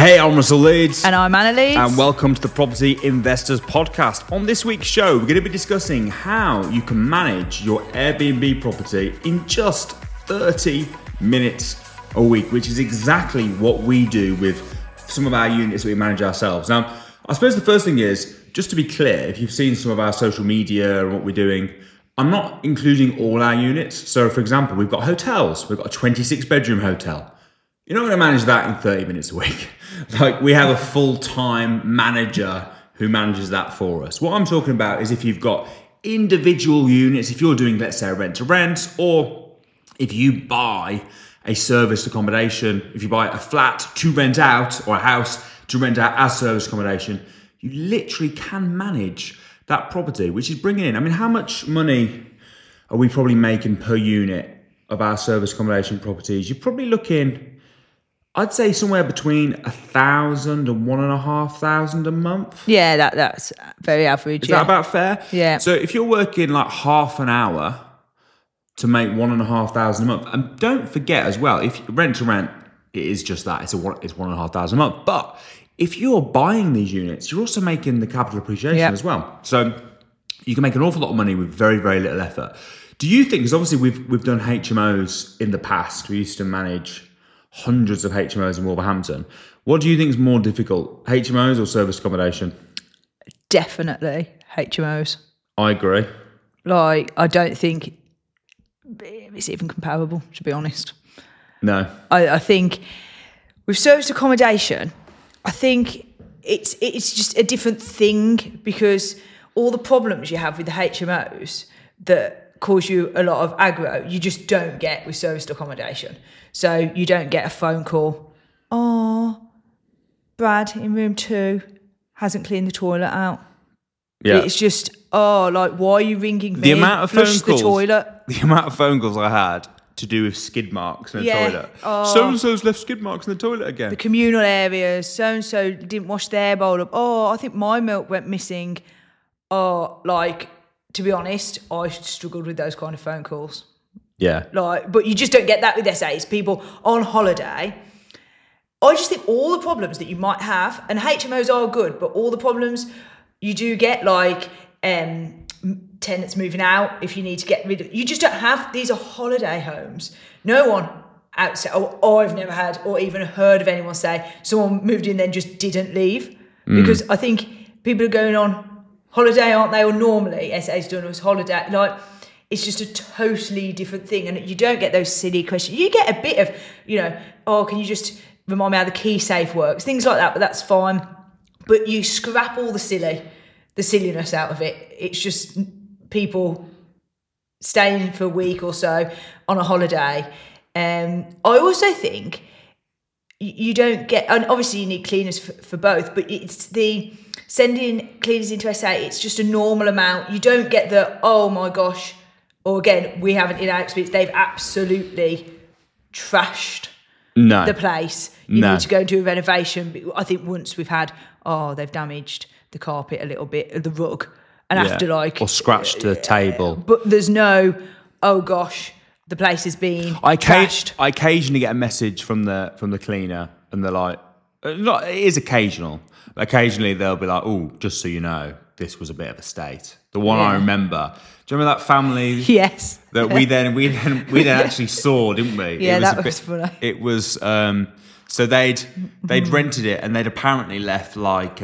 Hey, I'm Russell Leeds. And I'm Anna Leeds. And welcome to the Property Investors Podcast. On this week's show, we're going to be discussing how you can manage your Airbnb property in just 30 minutes a week, which is exactly what we do with some of our units that we manage ourselves. Now, I suppose the first thing is, just to be clear, if you've seen some of our social media and what we're doing, I'm not including all our units. So, for example, we've got hotels. We've got a 26-bedroom hotel. You're not going to manage that in 30 minutes a week. Like, we have a full-time manager who manages that for us. What I'm talking about is if you've got individual units, if you're doing, let's say, a rent-to-rent, or if you buy a serviced accommodation, if you buy a flat to rent out or a house to rent out as serviced accommodation, you literally can manage that property, which is bringing in, I mean, how much money are we probably making per unit of our serviced accommodation properties? You're probably looking, I'd say, somewhere between $1,000 and $1,500 a month. Yeah, that's very average. Is that about fair? Yeah. So if you're working like half an hour to make $1,500 a month, and don't forget as well, if rent to rent, it is just that, it's $1,500 a month. But if you're buying these units, you're also making the capital appreciation as well. So you can make an awful lot of money with very, very little effort. Do you think, because obviously we've done HMOs in the past, we used to manage hundreds of HMOs in Wolverhampton. What do you think is more difficult, HMOs or service accommodation? Definitely HMOs. I agree. Like, I don't think it's even comparable, to be honest. No. I think with service accommodation, I think it's just a different thing, because all the problems you have with the HMOs that cause you a lot of aggro, you just don't get with serviced accommodation. So you don't get a phone call, oh, Brad in room 2 hasn't cleaned the toilet out. Yeah. It's just, like, why are you ringing me? The amount of phone calls, the toilet. The amount of phone calls I had to do with skid marks in the toilet. So-and-so's left skid marks in the toilet again. The communal areas, so-and-so didn't wash their bowl up. Oh, I think my milk went missing. Oh, like, to be honest, I struggled with those kind of phone calls. Yeah. Like, but you just don't get that with SAs. People on holiday. I just think all the problems that you might have, and HMOs are good, but all the problems you do get, like tenants moving out, if you need to get rid of, you just don't have. These are holiday homes. No one outside, I've never had or even heard of anyone say someone moved in then just didn't leave. Because I think people are going on holiday, aren't they? Or normally SA's done as holiday. Like, it's just a totally different thing. And you don't get those silly questions. You get a bit of, can you just remind me how the key safe works? Things like that, but that's fine. But you scrap all the silliness out of it. It's just people staying for a week or so on a holiday. I also think you don't get, and obviously you need cleaners for both, but it's the sending cleaners into SA, it's just a normal amount. You don't get the, oh my gosh, or again, we haven't in our experience, they've absolutely trashed the place. You need to go and do a renovation. I think once we've had, they've damaged the carpet a little bit, the rug, and after or scratched the table. But there's no, oh gosh, the place has been trashed. I occasionally get a message from the cleaner, and they're like, it is occasional. Occasionally they'll be like, oh, just so you know, this was a bit of a state. The one I remember. Do you remember that family? Yes. That we then actually saw, didn't we? Yeah, that was funny. It was so they'd rented it, and they'd apparently left like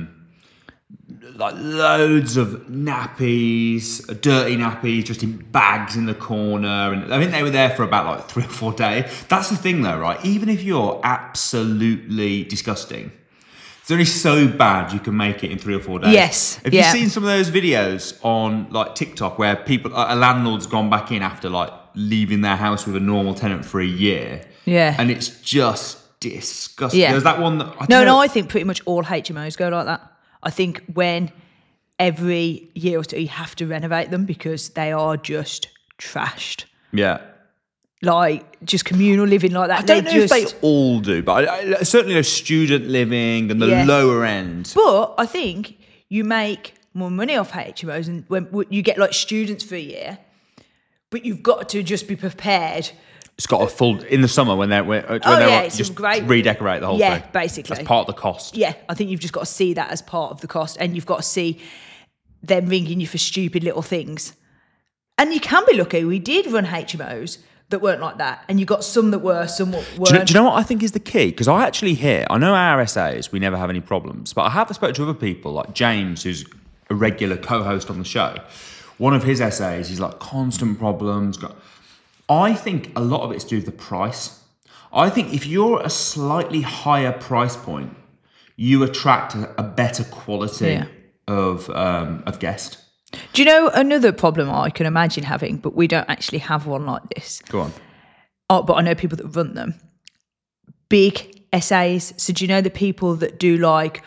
loads of nappies, dirty nappies, just in bags in the corner. And I think they were there for about like 3 or 4 days. That's the thing though, right? Even if you're absolutely disgusting, it's only so bad you can make it in 3 or 4 days. Yes. Have you seen some of those videos on like TikTok where a landlord's gone back in after like leaving their house with a normal tenant for a year? Yeah. And it's just disgusting. Yeah. There's that one that I think pretty much all HMOs go like that. I think when every year or 2 you have to renovate them because they are just trashed. Yeah. Like, just communal living like that. I don't know if they all do, but I certainly know student living and the lower end. But I think you make more money off HMOs and when you get like students for a year, but you've got to just be prepared It's got a full in the summer when they're it's just great. redecorate the whole thing. Yeah, basically. That's part of the cost. Yeah, I think you've just got to see that as part of the cost, and you've got to see them ringing you for stupid little things. And you can be lucky. We did run HMOs that weren't like that, and you got some that were, some weren't. Do you know what I think is the key? Because I actually hear, I know our SAs, we never have any problems, but I have spoken to other people like James, who's a regular co-host on the show. One of his SAs, he's like constant problems. I think a lot of it's to do with the price. I think if you're a slightly higher price point, you attract a better quality of guest. Do you know another problem I can imagine having, but we don't actually have one like this? Go on. Oh, but I know people that run them. Big SAs. So do you know the people that do like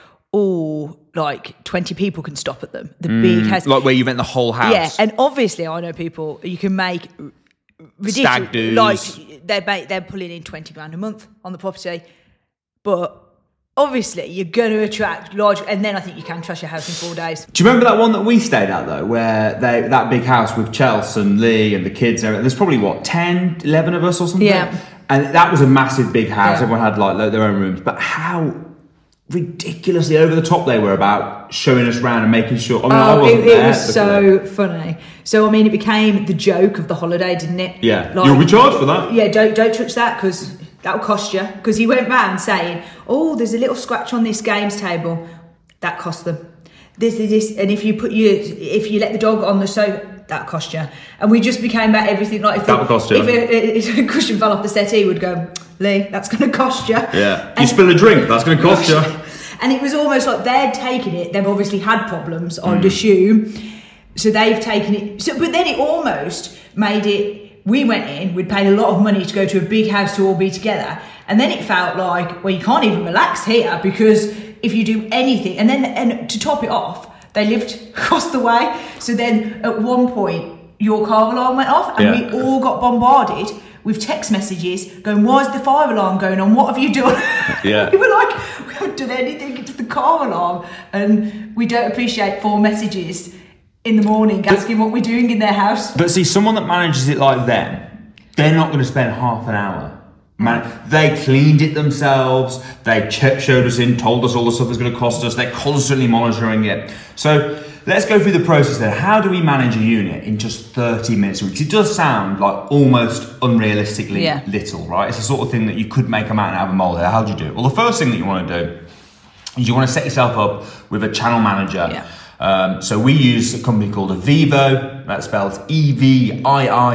20 people can stop at them? The big house. Like where you rent the whole house. Yeah, and obviously I know people, you can make ridiculous. Stag do's. Like they're pulling in £20 a month on the property. But obviously, you're going to attract large, and then I think you can trash your house in 4 days. Do you remember that one that we stayed at, though, where that big house with Chelsea and Lee and the kids, and there's probably, 10, 11 of us or something? Yeah. And that was a massive big house. Yeah. Everyone had, their own rooms. But how ridiculously over the top they were about showing us around and making sure... I mean, I wasn't there. It was so funny. So, I mean, it became the joke of the holiday, didn't it? Yeah. You'll be charged for that. Yeah, don't touch that, because... that'll cost you, because he went round saying, "Oh, there's a little scratch on this games table." That cost them. This, and if you let the dog on the sofa, that cost you. And we just became about everything like that would cost you. If a cushion fell off the settee, would go, "Lee, that's going to cost you." Yeah. You spill a drink, that's going to cost you. And it was almost like they'd taken it. They've obviously had problems, I'd assume. So they've taken it. So, but then it almost made it. We went in, we'd paid a lot of money to go to a big house to all be together. And then it felt like, well, you can't even relax here, because if you do anything, and to top it off, they lived across the way. So then at one point, your car alarm went off, and we all got bombarded with text messages going, "Why is the fire alarm going on? What have you done?" Yeah. We were like, "We haven't done anything, it's the car alarm." And we don't appreciate 4 messages in the morning asking what we're doing in their house. But see, someone that manages it like them, they're not going to spend half an hour. They cleaned it themselves, they showed us in, told us all the stuff it's going to cost us, they're constantly monitoring it. So let's go through the process then. How do we manage a unit in just 30 minutes? Which it does sound like almost unrealistically little, right? It's the sort of thing that you could make a mountain out of a molehill. How do you do it? Well, the first thing that you want to do is you want to set yourself up with a channel manager. Yeah. So we use a company called Avivo. That's spelled Eviivo.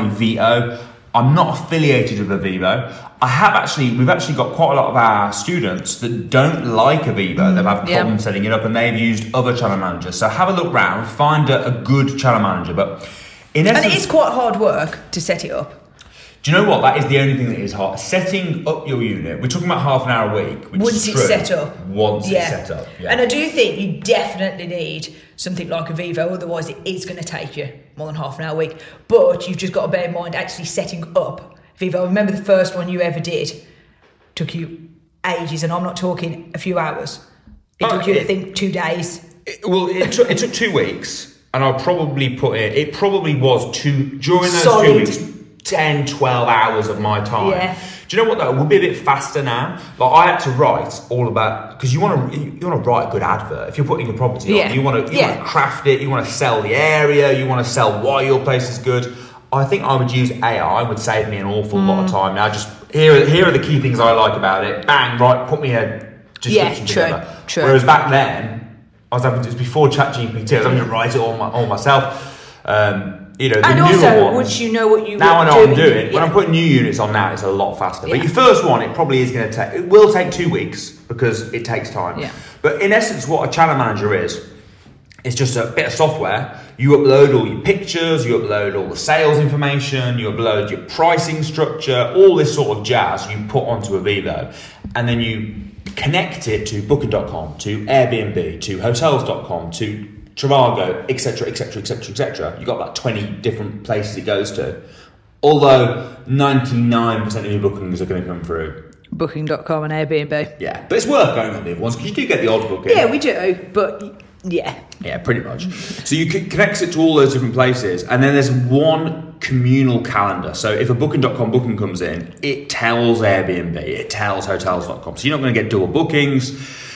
I'm not affiliated with Avivo. We've actually got quite a lot of our students that don't like Avivo. They've had problems setting it up, and they've used other channel managers. So have a look round, find a good channel manager. But in essence, and it is quite hard work to set it up. Do you know what? That is the only thing that is hard. Setting up your unit. We're talking about half an hour a week. Once it's set up. Once it's set up. Yeah. And I do think you definitely need something like Avivo, otherwise it is going to take you more than half an hour a week. But you've just got to bear in mind actually setting up Avivo. I remember the first one you ever did took you ages, and I'm not talking a few hours. It took you, I think, 2 days. It took 2 weeks, and I'll probably put it probably was during those solid 2 weeks, 10, 12 hours of my time. Yeah. Do you know what though? It would be a bit faster now. Like I had to write all about, because you want to write a good advert. If you're putting your property on, you want to craft it. You want to sell the area. You want to sell why your place is good. I think I would use AI. It would save me an awful lot of time. Now, just here are the key things I like about it. Bang, right, put me a description together. True. Whereas back then, it was before ChatGPT. I was having to write it all myself. And also, once you know what you now I know what I'm doing. When I'm putting new units on now, it's a lot faster. But your first one, it probably is going to take. It will take 2 weeks because it takes time. Yeah. But in essence, what a channel manager is, it's just a bit of software. You upload all your pictures, you upload all the sales information, you upload your pricing structure, all this sort of jazz you put onto Avivo, and then you connect it to Booking.com, to Airbnb, to Hotels.com, to Trivago, etc., etc., etc., etc. You've got about 20 different places it goes to. Although 99% of your bookings are going to come through Booking.com and Airbnb. Yeah, but it's worth going on the other ones because you do get the odd booking. Yeah, we do, but yeah. Yeah, pretty much. So you can connect it to all those different places, and then there's one communal calendar. So if a booking.com booking comes in, it tells Airbnb, it tells hotels.com. So you're not going to get double bookings.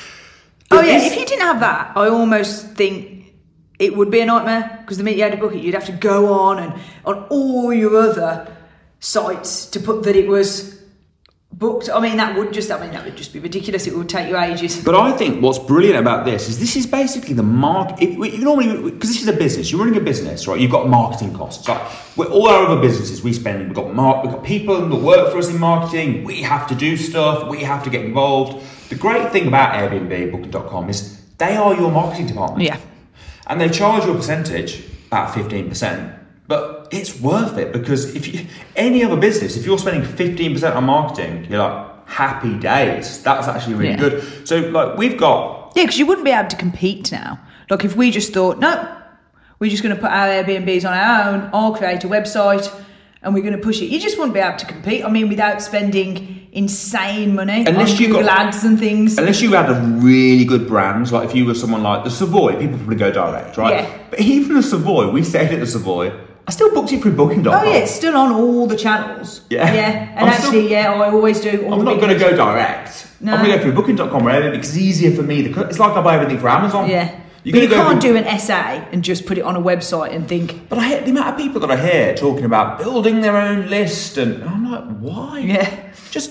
But if you didn't have that, I almost think it would be a nightmare, because the minute you had to book it, you'd have to go on and on all your other sites to put that it was booked. I mean, that would just be ridiculous. It would take you ages. But I think what's brilliant about this is basically the market. Normally, because this is a business, you're running a business, right? You've got marketing costs. Like all our other businesses, we've got people that work for us in marketing. We have to do stuff. We have to get involved. The great thing about Airbnb, Booking.com is they are your marketing department. Yeah. And they charge you a percentage, about 15%. But it's worth it, because any other business, if you're spending 15% on marketing, you're like, happy days. That's actually really good. So like we've got... Yeah, because you wouldn't be able to compete now. Like if we just thought, no, we're just going to put our Airbnbs on our own, I'll create a website and we're going to push it. You just wouldn't be able to compete. I mean, without spending insane money on Google ads and things. Unless you had a really good brand, like if you were someone like the Savoy, people probably go direct, right? Yeah. But even the Savoy, we stayed at the Savoy, I still booked it through Booking.com. Oh yeah, it's still on all the channels. Yeah. Yeah, and I always do. I'm not going to go direct. No. I'm going to go through Booking.com or because it's easier for me. It's like I buy everything for Amazon. Yeah. But you can't do an essay and just put it on a website and think... But I hear the amount of people that I hear talking about building their own list, and I'm like, why? Yeah.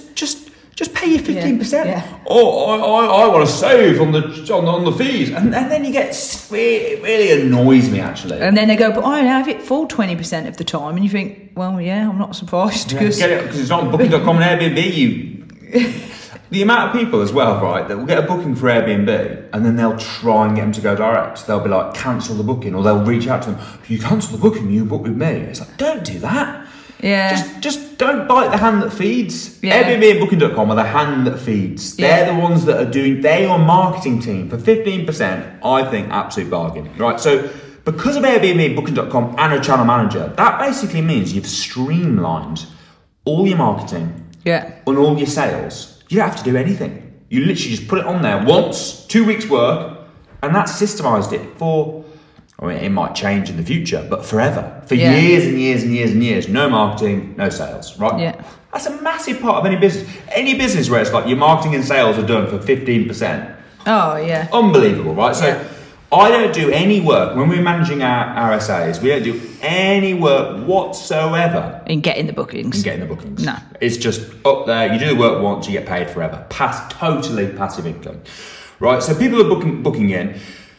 Just pay your 15%. Yeah. Oh, I want to save on the fees, and then you get it really annoys me actually. And then they go, but I have it full 20% of the time, and you think, well, yeah, I'm not surprised because it's not on Booking.com and Airbnb. The amount of people as well, right, that will get a booking for Airbnb and then they'll try and get them to go direct. They'll be like, cancel the booking, or they'll reach out to them. If you cancel the booking, you book with me. It's like, don't do that. Yeah. Just don't bite the hand that feeds. Yeah. Airbnb and Booking.com are the hand that feeds. They're the ones that are they're your marketing team. For 15%, I think absolute bargain. Right, so because of Airbnb, Booking.com and a channel manager, that basically means you've streamlined all your marketing and all your sales. You don't have to do anything. You literally just put it on there once, 2 weeks work, and that's systemized it for, I mean, it might change in the future, but forever. For years and years and years and years. No marketing, no sales, right? Yeah. That's a massive part of any business. Any business where it's like your marketing and sales are done for 15%. Oh, yeah. Unbelievable, right? So I don't do any work. When we're managing our SAs, we don't do any work whatsoever in getting the bookings. No. It's just up there. You do the work once, you get paid forever. Totally passive income. Right, so people are booking in.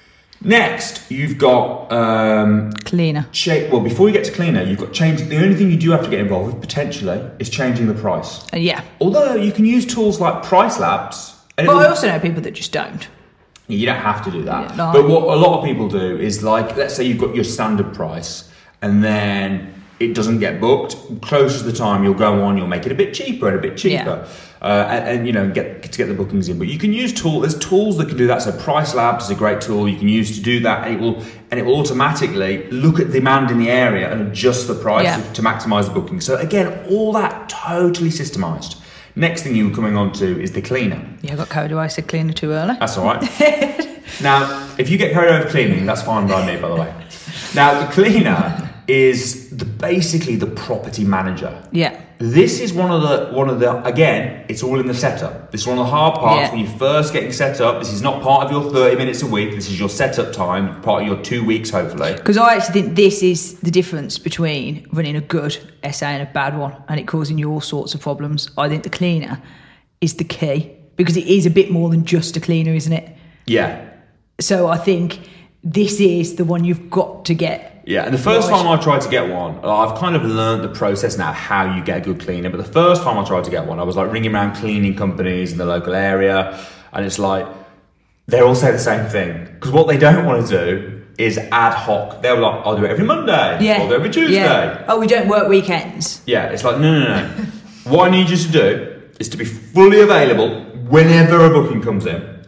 Next, you've got... Cleaner. Before you get to cleaner, you've got change. The only thing you do have to get involved with, potentially, is changing the price. Yeah. Although you can use tools like Price Labs. But I also know people that just don't. You don't have to do that. Yeah, but what a lot of people do is, like, let's say you've got your standard price and then it doesn't get booked. Close to the time, you'll go on, you'll make it a bit cheaper and a bit cheaper. And you know, get the bookings in. But you can use there's tools that can do that. So Price Labs is a great tool you can use to do that, and it will automatically look at demand in the area and adjust the price to maximise the booking. So again, all that totally systemised. Next thing you were coming on to is the cleaner. Yeah, I got carried away, I said cleaner too early. That's all right. Now, if you get carried away with cleaning, that's fine by me, by the way. Now, the cleaner is basically the property manager. Yeah. This is one of the again, it's all in the setup. This is one of the hard parts when you're first getting set up. This is not part of your 30 minutes a week. This is your setup time, part of your 2 weeks, hopefully. Because I actually think this is the difference between running a good SA and a bad one, and it causing you all sorts of problems. I think the cleaner is the key, because it is a bit more than just a cleaner, isn't it? Yeah. So I think this is the one you've got to get. Yeah, and the first time I tried to get one, I've kind of learned the process now, how you get a good cleaner. But the first time I tried to get one, I was like ringing around cleaning companies in the local area, and it's like, they all say the same thing. Because what they don't want to do is ad hoc. They're like, I'll do it every Monday, I'll do it every Tuesday. Yeah. Oh, we don't work weekends. Yeah, it's like, no. What I need you to do is to be fully available whenever a booking comes in.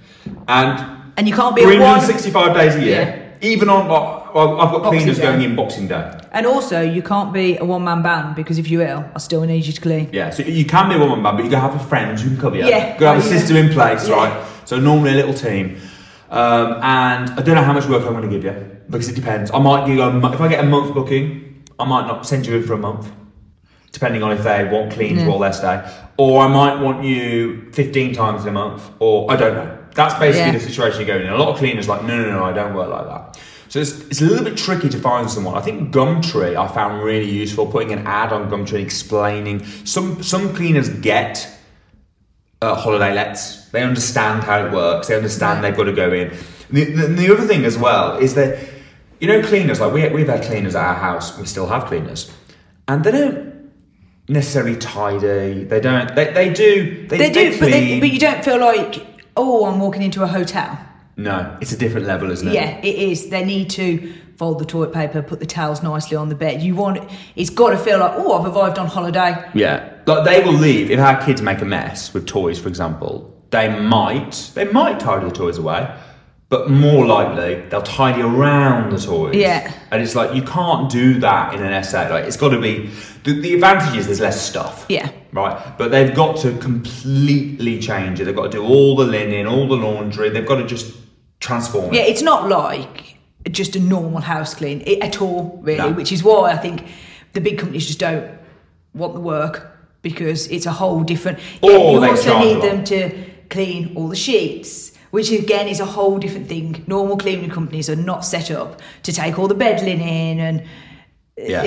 And you can't be 365 days a year, even on... I've got cleaners going in Boxing Day. And also, you can't be a one-man band, because if you're ill, I still need you to clean. Yeah, so you can be a one-man band, but you can have a friend who can cover you. Yeah. You can have a system in place, right? So normally a little team. And I don't know how much work I'm going to give you, because it depends. I might give you if I get a month booking, I might not send you in for a month, depending on if they want clean while they stay. Or I might want you 15 times in a month, or I don't know. That's basically the situation you're going in. A lot of cleaners are like, no, I don't work like that. So it's a little bit tricky to find someone. I think Gumtree I found really useful, putting an ad on Gumtree explaining. Some cleaners get holiday lets. They understand how it works. They understand they've got to go in. The other thing as well is that, you know, cleaners, like we've had cleaners at our house, we still have cleaners, and they don't necessarily tidy. They don't. They do. They do, but you don't feel like, oh, I'm walking into a hotel. No, it's a different level, isn't it? Yeah, it is. They need to fold the toilet paper, put the towels nicely on the bed. It's got to feel like, oh, I've arrived on holiday. Yeah, like they will leave if our kids make a mess with toys, for example. They might tidy the toys away, but more likely they'll tidy around the toys. Yeah, and it's like you can't do that in an SA. Like it's got to be. The advantage is there's less stuff. Yeah. Right, but they've got to completely change it. They've got to do all the linen, all the laundry. They've got to just transform it. Yeah, it's not like just a normal house clean at all, really, which is why I think the big companies just don't want the work, because it's a whole different... you also need them to clean all the sheets, which again is a whole different thing. Normal cleaning companies are not set up to take all the bed linen and... Yeah.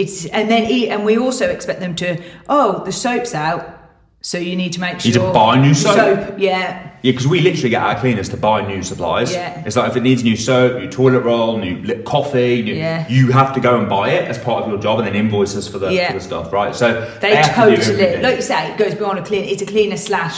And we also expect them to, the soap's out, so you need to make sure... You need to buy new soap. Yeah, because we literally get our cleaners to buy new supplies. Yeah. It's like if it needs new soap, new toilet roll, new coffee, you have to go and buy it as part of your job and then invoice us for the stuff, right? So they totally, like you say, it goes beyond a cleaner. It's a cleaner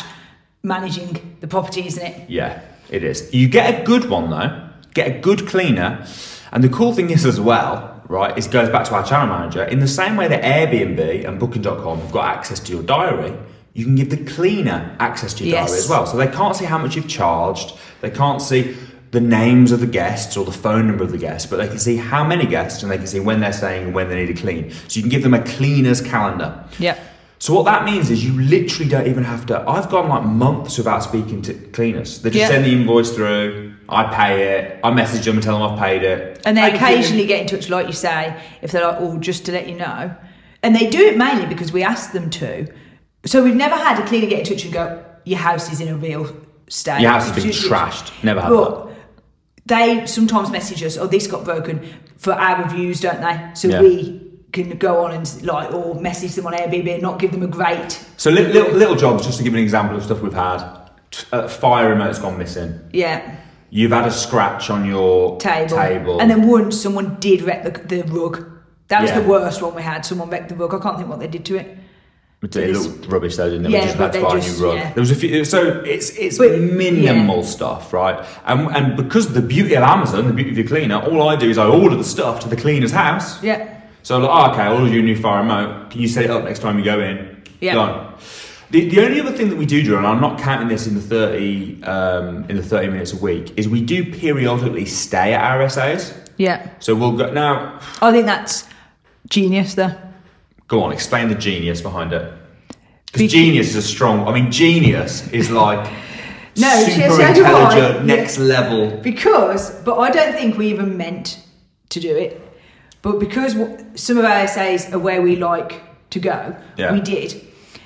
/ managing the property, isn't it? Yeah, it is. You get a good one though, get a good cleaner, and the cool thing is as well, right, it goes back to our channel manager. In the same way that Airbnb and Booking.com have got access to your diary, you can give the cleaner access to your diary as well. So they can't see how much you've charged, they can't see the names of the guests or the phone number of the guests, but they can see how many guests and they can see when they're staying and when they need to clean. So you can give them a cleaner's calendar. Yeah. So what that means is you literally don't even have to... I've gone like months without speaking to cleaners. They just send the invoice through, I pay it, I message them and tell them I've paid it. And they occasionally get in touch, like you say, if they're like, just to let you know. And they do it mainly because we ask them to. So we've never had a cleaner get in touch and go, your house is in a real state. Your house has been trashed. Never had that. They sometimes message us, this got broken, for our reviews, don't they? So we can go on and or message them on Airbnb and not give them a great... So little jobs, just to give an example of stuff we've had. Fire remote's gone missing. Yeah. You've had a scratch on your table. And then once someone did wreck the rug. That was the worst one we had. Someone wrecked the rug. I can't think what they did to it. It looked rubbish though, didn't it? We just had to buy a new rug. Yeah. There was a few, so it's minimal stuff, right? And because of the beauty of Amazon, the beauty of your cleaner, all I do is I order the stuff to the cleaner's house. Yeah. So I'm like, okay, I'll order you a new fire remote. Can you set it up next time you go in? Yeah. Done. The only other thing that we do, and I'm not counting this in the 30 minutes a week, is we do periodically stay at our SAs. Yeah. So we'll go now. I think that's genius, though. Go on, explain the genius behind it. Because genius is a strong... I mean, genius is like super intelligent, next level. But I don't think we even meant to do it. But because some of our SAs are where we like to go, we did.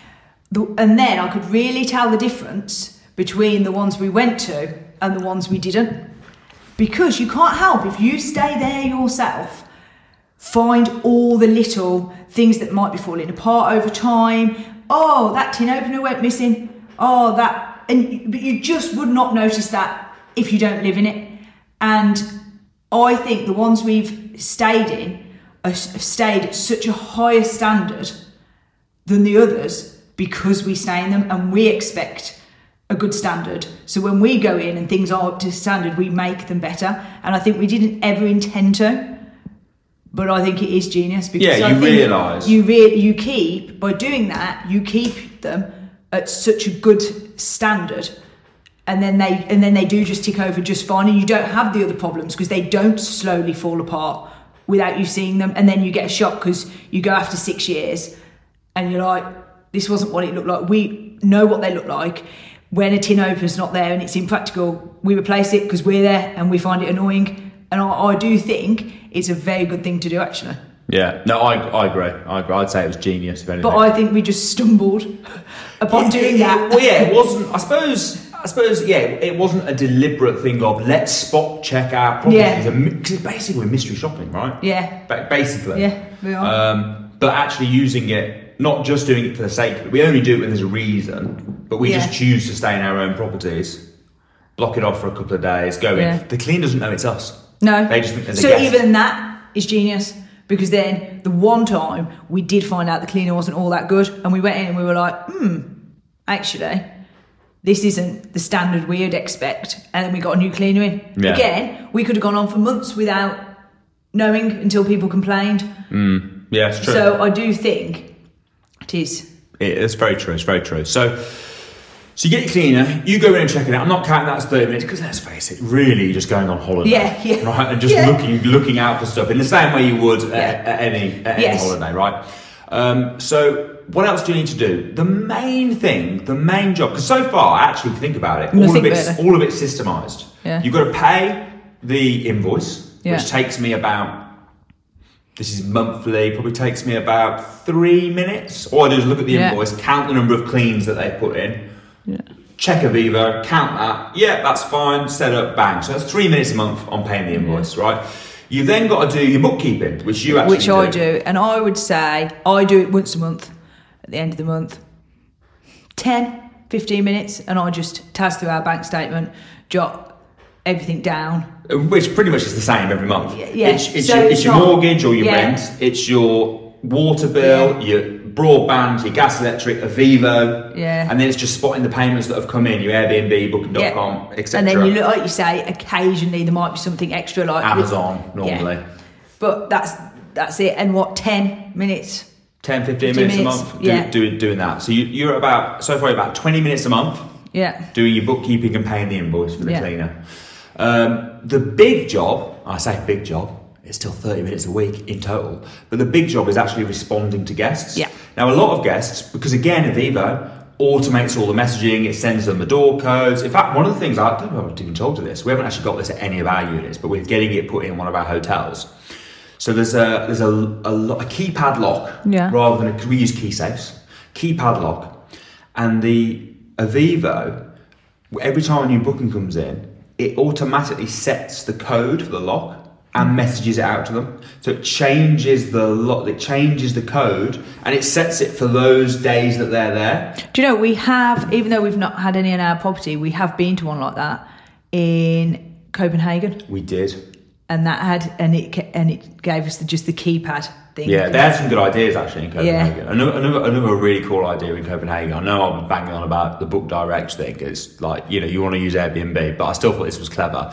And then I could really tell the difference between the ones we went to and the ones we didn't. Because you can't help, if you stay there yourself, find all the little things that might be falling apart over time. Oh, that tin opener went missing. But you just would not notice that if you don't live in it. And I think the ones we've stayed in have stayed at such a higher standard than the others because we stay in them and we expect a good standard. So when we go in and things are up to standard, we make them better. And I think we didn't ever intend to. But I think it is genius because I think realise you keep, by doing that, you keep them at such a good standard, and then they do just tick over just fine, and you don't have the other problems because they don't slowly fall apart without you seeing them, and then you get a shock because you go after 6 years and you're like, this wasn't what it looked like. We know what they look like. When a tin opener's not there and it's impractical, we replace it because we're there and we find it annoying. And I do think it's a very good thing to do, actually. Yeah, no, I agree. I'd say it was genius, if anything. But I think we just stumbled upon doing that. Well, yeah, it wasn't. I suppose, yeah, it wasn't a deliberate thing of let's spot check our properties. Because it's basically mystery shopping, right? Yeah. Basically. Yeah, we are. But actually using it, not just doing it for the sake of it. We only do it when there's a reason, but we just choose to stay in our own properties, block it off for a couple of days, go in. Yeah. The cleaner doesn't know it's us. No. They just think there's a so guest. even that is genius, because then the one time we did find out the cleaner wasn't all that good, and we went in and we were like, actually, this isn't the standard we'd expect, and then we got a new cleaner in. Yeah. Again, we could have gone on for months without knowing until people complained. Yeah, it's true. So I do think it is. It's very true. It's very true. So you get your cleaner, you go in and check it out. I'm not counting that as 30 minutes because let's face it, really you're just going on holiday. Yeah. Right, and just looking out for stuff in the same way you would at any holiday, right? So what else do you need to do? The main job, because so far, actually, if you think about it, all of it's systemised. Yeah. You've got to pay the invoice, Yeah. which takes me about. This is monthly, probably takes me about 3 minutes. All I do is look at the invoice, count the number of cleans that they've put in, check Aviva, count that, that's fine, set up, bang. So that's 3 minutes a month on paying the invoice, right? You've then got to do your bookkeeping, which you actually do. I do, and I would say I do it once a month, at the end of the month. 10, 15 minutes, and I just tas through our bank statement, jot everything down. Which pretty much is the same every month. Yeah. It's your mortgage or your rent, it's your water bill, your broadband, your gas, electric, Aviva, and then it's just spotting the payments that have come in, your Airbnb, Booking.com, etc. And then you look, like you say, occasionally there might be something extra like Amazon normally. But that's it. And 10 minutes? 10, 15 minutes a month doing that. So you're about 20 minutes a month doing your bookkeeping and paying the invoice for the cleaner. The big job, I say big job, it's still 30 minutes a week in total, but the big job is actually responding to guests. Yeah. Now, a lot of guests, because again, Aviva automates all the messaging, it sends them the door codes. In fact, one of the things, I don't know if I've even told you this, we haven't actually got this at any of our units, but we're getting it put in one of our hotels. So there's a keypad lock rather than, because we use key safes, keypad lock, and the Avivo, every time a new booking comes in, it automatically sets the code for the lock and messages it out to them. So it changes the lock, it changes the code, and it sets it for those days that they're there. Do you know, we have, even though we've not had any in our property, we have been to one like that in Copenhagen. We did. And it gave us just the keypad thing. Yeah, they had some good ideas actually in Copenhagen. Yeah. Another really cool idea in Copenhagen. I know I'm banging on about the Book Direct thing. It's like, you want to use Airbnb, but I still thought this was clever.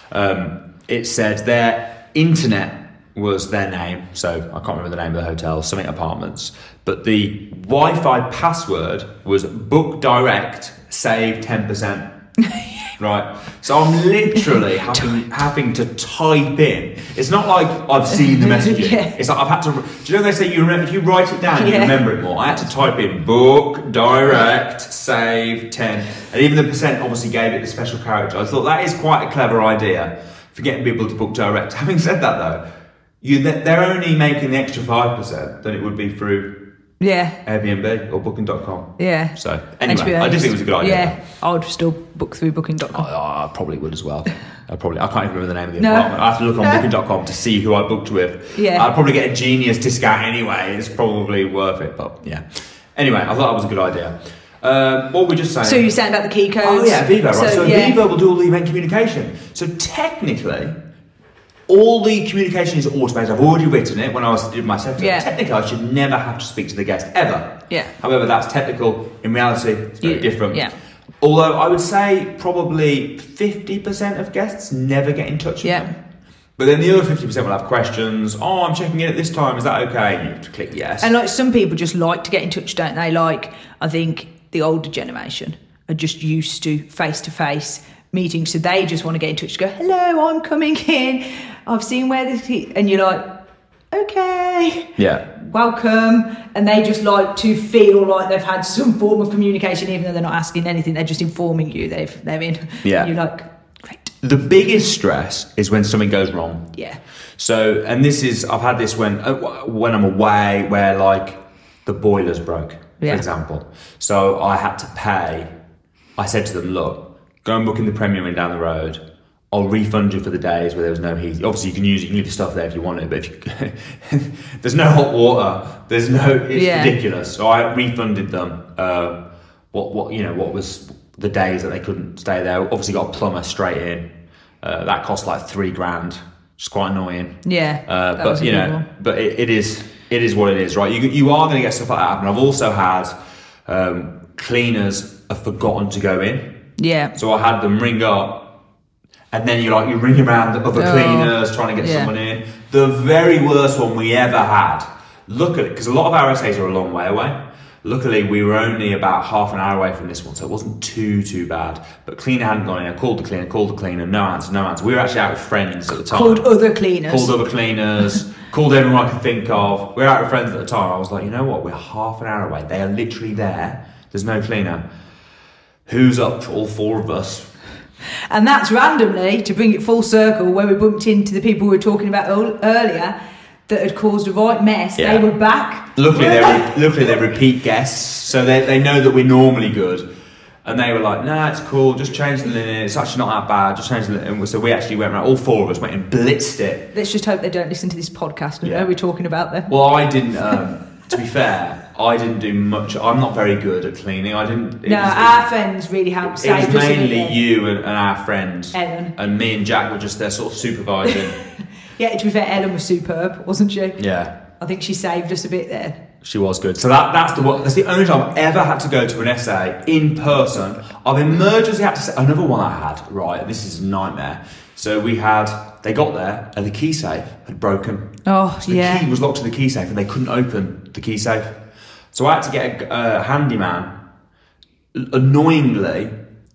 It said their internet was their name, so I can't remember the name of the hotel, something apartments, but the Wi-Fi password was Book Direct, save 10%. Right, so I'm literally having to type in. It's not like I've seen the messaging. It's like I've had to. Do you know they say you remember if you write it down, you remember it more. I had to type in Book Direct Save 10, and even the percent obviously gave it the special character. I thought that is quite a clever idea for getting people to book direct. Having said that, though, they're only making the extra 5% than it would be through. Airbnb or Booking.com. Yeah. So anyway, I did think it was a good idea. Yeah, I would still book through Booking.com. I probably would as well. I can't even remember the name of the apartment. I have to look on Booking.com to see who I booked with. Yeah. I'd probably get a genius discount anyway. It's probably worth it, but yeah. Anyway, I thought that was a good idea. What were we just saying? So you're saying about the key codes? Oh yeah, Aviva, right? So Aviva will do all the event communication. So technically, all the communication is automated. I've already written it when I did my setup. Technically, I should never have to speak to the guest, ever. Yeah. However, that's technical. In reality, it's very different. Yeah. Although I would say probably 50% of guests never get in touch with them. But then the other 50% will have questions. Oh, I'm checking in at this time. Is that okay? And you have to click yes. And like some people just like to get in touch, don't they? Like, I think the older generation are just used to face-to-face meetings, so they just want to get in touch, go, hello, I'm coming in, I've seen where this is, and you're like, okay, welcome, and they just like to feel like they've had some form of communication, even though they're not asking anything, they're just informing you they're in. And you're like, great. The biggest stress is when something goes wrong. Yeah. So, and I've had this when I'm away, where like the boiler's broke, for example. So I had to pay. I said to them, look, go and book in the Premier Inn down the road. I'll refund you for the days where there was no heat. Obviously, you can leave your stuff there if you want it, but if there's no hot water, it's ridiculous. So I refunded them what was the days that they couldn't stay there. Obviously, got a plumber straight in. That cost like $3,000. It's quite annoying. Yeah. But it is what it is, right? You are going to get stuff like that happen. I've also had cleaners have forgotten to go in. Yeah. So I had them ring up. And then you ring around the other cleaners trying to get someone in. The very worst one we ever had. Luckily, because a lot of our essays are a long way away. Luckily, we were only about half an hour away from this one, so it wasn't too bad. But cleaner hadn't gone in. I called the cleaner, no answer. We were actually out with friends at the time. Called other cleaners. Called everyone I could think of. We were out with friends at the time. I was like, you know what? We're half an hour away. They are literally there. There's no cleaner. Who's up for all four of us? And that's randomly, to bring it full circle, where we bumped into the people we were talking about earlier that had caused a right mess. Yeah. They were back. Luckily, they're repeat guests, so they know that we're normally good. And they were like, nah, it's cool, just change the linen. It's actually not that bad, just change the linen. So we actually went around, all four of us went and blitzed it. Let's just hope they don't listen to this podcast and know we're talking about them. Well, I didn't, to be fair, I didn't do much. I'm not very good at cleaning. Our friends really helped. It was mainly you and our friend Ellen, and me and Jack were just there, sort of supervising. Yeah, to be fair, Ellen was superb, wasn't she? Yeah, I think she saved us a bit there. She was good. So that's the only time I've ever had to go to an essay in person. I've emergency had to say another one I had. Right, this is a nightmare. So they got there and the key safe had broken. Oh, so the key was locked to the key safe and they couldn't open the key safe. So I had to get a handyman. Annoyingly,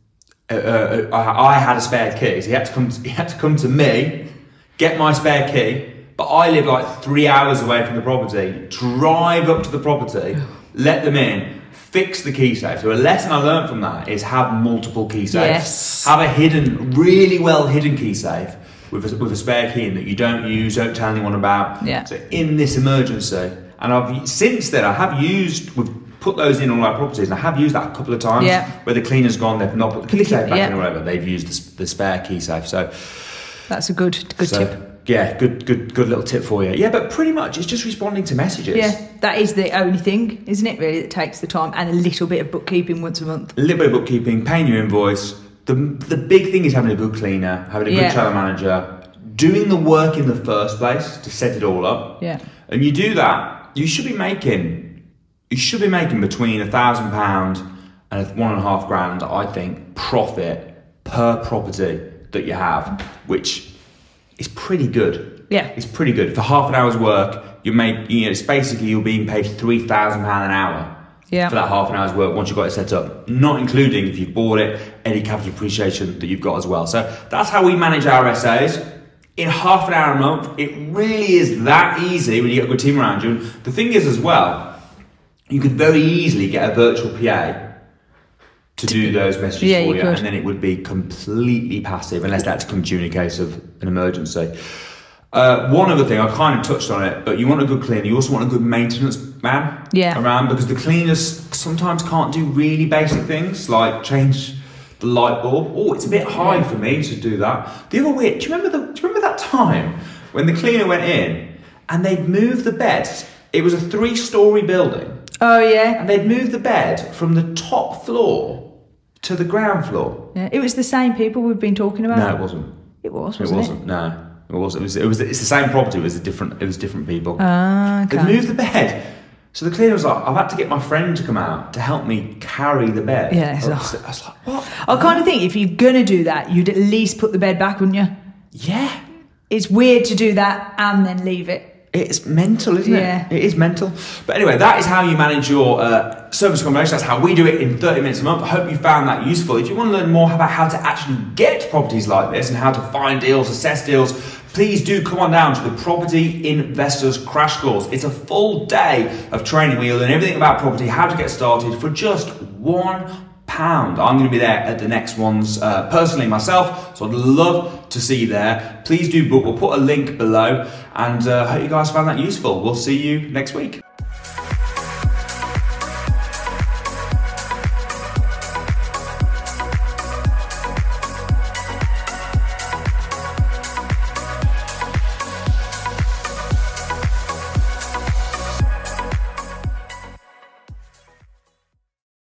I had a spare key, so he had to come to me, get my spare key. But I live like 3 hours away from the property. Drive up to the property, let them in, fix the key safe. So a lesson I learned from that is have multiple key safes. Yes. Have a really well hidden key safe with a spare key in that you don't use, don't tell anyone about. Yeah. So in this emergency, and since then we've put those in all our properties, and I have used that a couple of times. Yeah. Where the cleaner's gone, they've not put the key safe back in or whatever. They've used the spare key safe. So that's a good tip. Yeah, good little tip for you. Yeah, but pretty much it's just responding to messages. Yeah, that is the only thing, isn't it, really, that takes the time, and a little bit of bookkeeping once a month. A little bit of bookkeeping, paying your invoice. The big thing is having a good cleaner, having a good channel manager, doing the work in the first place to set it all up. Yeah. And you do that, you should be making between £1,000 and £1,500, I think, profit per property that you have, which is pretty good. Yeah, it's pretty good for half an hour's work. It's basically you're being paid £3,000 an hour for that half an hour's work once you've got it set up, not including if you've bought it, any capital appreciation that you've got as well. So that's how we manage our essays in half an hour a month. It really is that easy when you get a good team around you. And the thing is as well, you could very easily get a virtual PA to do those messages for you, and then it would be completely passive unless that's come during a case of an emergency. One other thing, I kind of touched on it, but you want a good cleaner, you also want a good maintenance man around, because the cleaners sometimes can't do really basic things like change the light bulb. Oh, it's a bit high for me to do that. The other weird, do you remember that time when the cleaner went in and they'd moved the bed? It was a 3-story building. Oh yeah. And they'd moved the bed from the top floor to the ground floor. Yeah, it was the same people we've been talking about. No, it wasn't. It was, wasn't it? Wasn't. No, it wasn't. It was. It's the same property. It was different people. Okay. They moved the bed. So the cleaner was like, I've had to get my friend to come out to help me carry the bed. Yeah. I was like, what? I kind of think if you're gonna do that, you'd at least put the bed back, wouldn't you? Yeah. It's weird to do that and then leave it. It's mental, isn't it? Yeah. It is mental. But anyway, that is how you manage your service accommodation. That's how we do it in 30 minutes a month. I hope you found that useful. If you want to learn more about how to actually get properties like this and how to find deals, assess deals, please do come on down to the Property Investors Crash Course. It's a full day of training where you'll learn everything about property, how to get started for just £1 I'm going to be there at the next ones personally myself, so I'd love to see you there. Please do book. We'll put a link below, and I hope you guys found that useful. We'll see you next week.